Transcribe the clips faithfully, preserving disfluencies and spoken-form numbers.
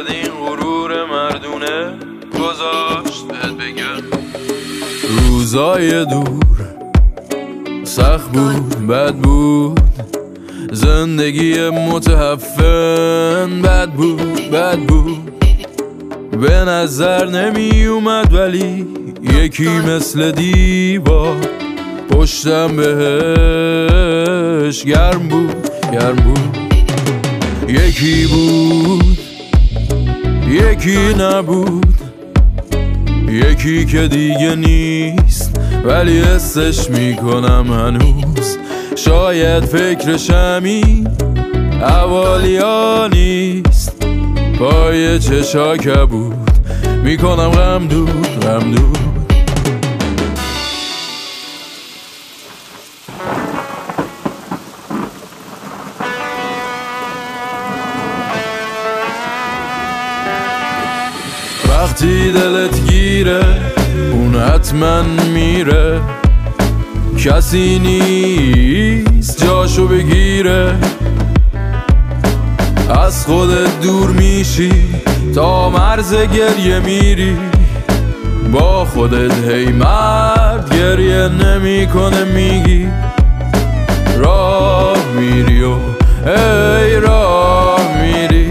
شاید این غرور مردونه گذاشت بهت بگم روزای دور سخت بود، بد بود، زندگی متحفن بد بود، بد بود، به نظر نمی اومد ولی یکی مثل دیوار پشتم بهش گرم بود، گرم بود. یکی بود یکی نبود، یکی که دیگه نیست ولی حسش میکنم هنوز. شاید فکرشمی اولیا نیست، پای چشا کبود میکنم غم دود، غم دود. وقتی دلت گیره اون حتما میره، کسی نیست جاشو بگیره. از خودت دور میشی تا مرز گریه میری، با خودت هی مرد گریه نمی کنه میگی راه میری و ای راه میری،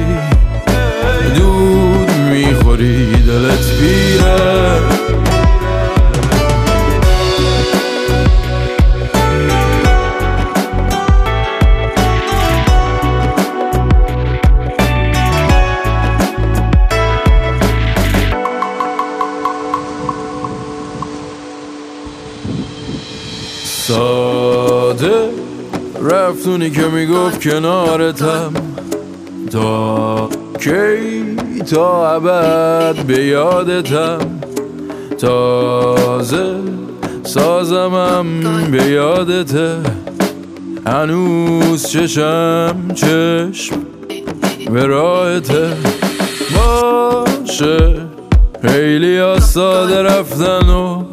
دود میخوری دلت پیره. ساده رفتونی که میگفت کنارتم، تا کی تا ابد به یادتم. تازه سازمم به یادته، هنوز چشم چشم به راهته. باشه خیلی ها ساده رفتن و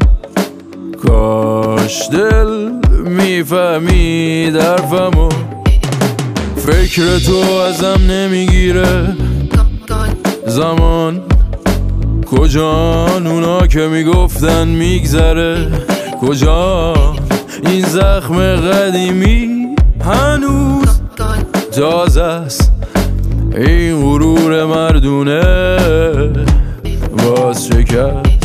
کاش دل میفهمید حرفمو. فکر تو ازم نمیگیره زمان، کجان اونا که میگفتن میگذره، کجان این زخم قدیمی هنوز تازه است. این غرور مردونه باز چه کرد